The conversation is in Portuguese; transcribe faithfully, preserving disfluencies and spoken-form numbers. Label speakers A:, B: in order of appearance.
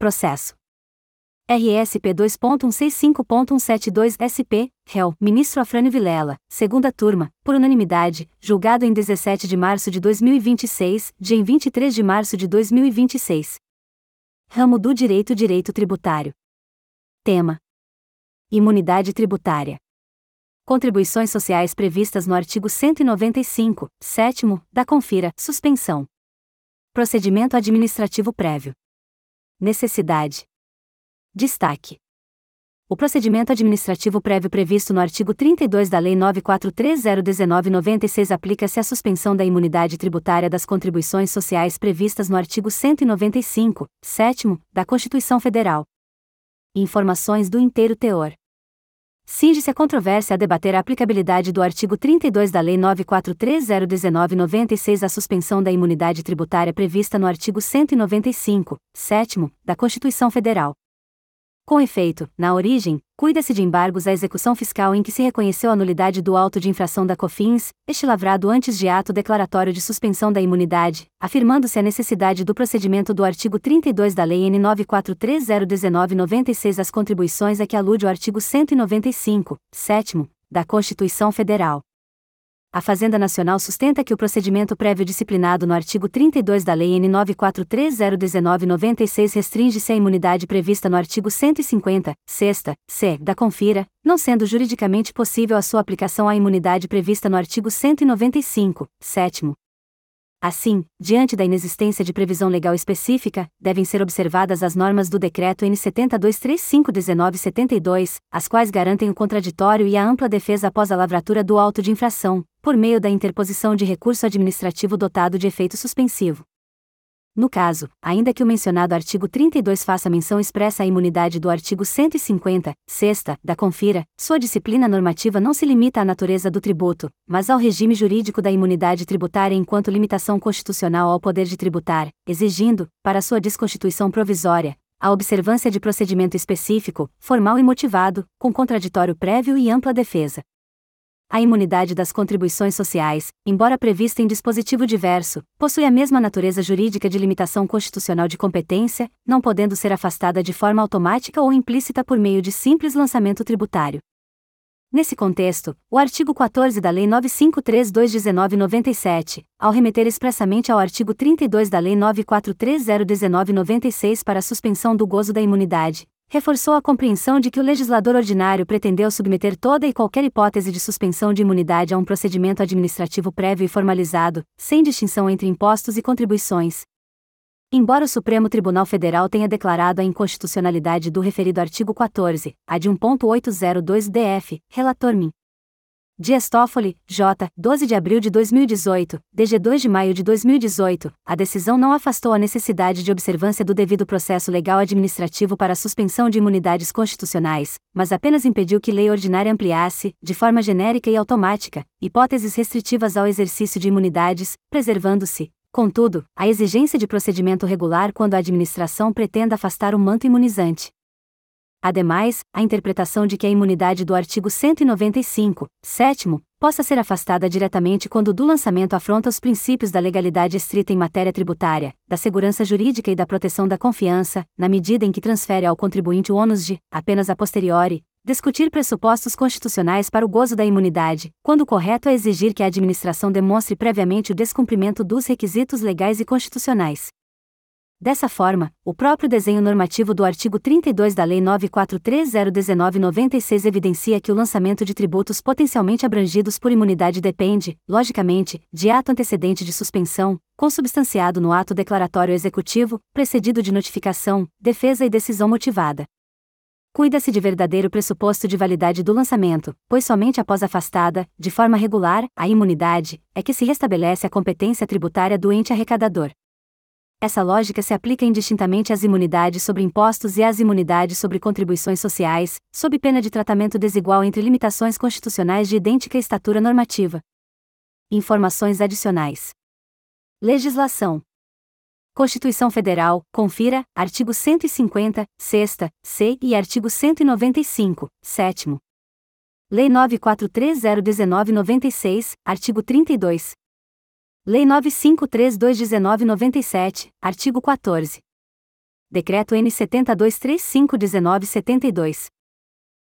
A: Processo R S P dois ponto cento e sessenta e cinco ponto cento e setenta e dois S P, réu, ministro Afrânio Vilela, segunda turma, por unanimidade, julgado em dezessete de março de dois mil e vinte e seis, dia em vinte e três de março de dois mil e vinte e seis. Ramo do Direito Direito Tributário. Tema: Imunidade tributária. Contribuições sociais previstas no artigo cento e noventa e cinco, sétimo, da Confira, suspensão. Procedimento administrativo prévio. Necessidade. Destaque: o procedimento administrativo prévio previsto no artigo trinta e dois da Lei nove quatro três zero um nove nove seis aplica-se à suspensão da imunidade tributária das contribuições sociais previstas no artigo cento e noventa e cinco, sétimo, da Constituição Federal. Informações do inteiro teor. Cinge-se a controvérsia a debater a aplicabilidade do artigo trinta e dois da Lei nove quatro três zero um nove nove seis à suspensão da imunidade tributária prevista no artigo cento e noventa e cinco, sétimo, da Constituição Federal. Com efeito, na origem, cuida-se de embargos à execução fiscal em que se reconheceu a nulidade do auto de infração da COFINS, este lavrado antes de ato declaratório de suspensão da imunidade, afirmando-se a necessidade do procedimento do artigo trinta e dois da Lei N nove quatro três zero um nove nove seis às contribuições a que alude o artigo cento e noventa e cinco, sétimo, da Constituição Federal. A Fazenda Nacional sustenta que o procedimento prévio disciplinado no artigo trinta e dois da Lei N nove quatro três zero um nove nove seis restringe-se à imunidade prevista no artigo cento e cinquenta, sexta, c, da Confira, não sendo juridicamente possível a sua aplicação à imunidade prevista no artigo cento e noventa e cinco, sétimo. Assim, diante da inexistência de previsão legal específica, devem ser observadas as normas do Decreto N sete dois três cinco um nove sete dois, as quais garantem o contraditório e a ampla defesa após a lavratura do auto de infração, por meio da interposição de recurso administrativo dotado de efeito suspensivo. No caso, ainda que o mencionado artigo trinta e dois faça menção expressa à imunidade do artigo cento e cinquenta, sexta, da Confira, sua disciplina normativa não se limita à natureza do tributo, mas ao regime jurídico da imunidade tributária enquanto limitação constitucional ao poder de tributar, exigindo, para sua desconstituição provisória, a observância de procedimento específico, formal e motivado, com contraditório prévio e ampla defesa. A imunidade das contribuições sociais, embora prevista em dispositivo diverso, possui a mesma natureza jurídica de limitação constitucional de competência, não podendo ser afastada de forma automática ou implícita por meio de simples lançamento tributário. Nesse contexto, o artigo quatorze da Lei novecentos e cinquenta e três barra dois nove nove sete, ao remeter expressamente ao artigo trinta e dois da Lei novecentos e quatro três zero um nove nove seis para a suspensão do gozo da imunidade, reforçou a compreensão de que o legislador ordinário pretendeu submeter toda e qualquer hipótese de suspensão de imunidade a um procedimento administrativo prévio e formalizado, sem distinção entre impostos e contribuições. Embora o Supremo Tribunal Federal tenha declarado a inconstitucionalidade do referido artigo quatorze, a de um ponto oitocentos e dois D F, relator M I. Dias Toffoli, J., doze de abril de dois mil e dezoito, D G dois de maio de dois mil e dezoito, a decisão não afastou a necessidade de observância do devido processo legal administrativo para a suspensão de imunidades constitucionais, mas apenas impediu que lei ordinária ampliasse, de forma genérica e automática, hipóteses restritivas ao exercício de imunidades, preservando-se, contudo, a exigência de procedimento regular quando a administração pretenda afastar o manto imunizante. Ademais, a interpretação de que a imunidade do artigo cento e noventa e cinco, sétimo, possa ser afastada diretamente quando do lançamento afronta os princípios da legalidade estrita em matéria tributária, da segurança jurídica e da proteção da confiança, na medida em que transfere ao contribuinte o ônus de, apenas a posteriori, discutir pressupostos constitucionais para o gozo da imunidade, quando o correto é exigir que a administração demonstre previamente o descumprimento dos requisitos legais e constitucionais. Dessa forma, o próprio desenho normativo do artigo trinta e dois da Lei novecentos e quatro três zero um nove nove seis evidencia que o lançamento de tributos potencialmente abrangidos por imunidade depende, logicamente, de ato antecedente de suspensão, consubstanciado no ato declaratório executivo, precedido de notificação, defesa e decisão motivada. Cuida-se de verdadeiro pressuposto de validade do lançamento, pois somente após afastada, de forma regular, a imunidade, é que se restabelece a competência tributária do ente arrecadador. Essa lógica se aplica indistintamente às imunidades sobre impostos e às imunidades sobre contribuições sociais, sob pena de tratamento desigual entre limitações constitucionais de idêntica estatura normativa. Informações adicionais. Legislação. Constituição Federal, confira, artigo cento e cinquenta, sexta, C e artigo cento e noventa e cinco, sétimo. Lei nove quatro três zero um nove nove seis, artigo trinta e dois. Lei nove cinco três dois um nove nove sete, artigo quatorze. Decreto N setenta e dois trinta e cinco dezenove setenta e dois.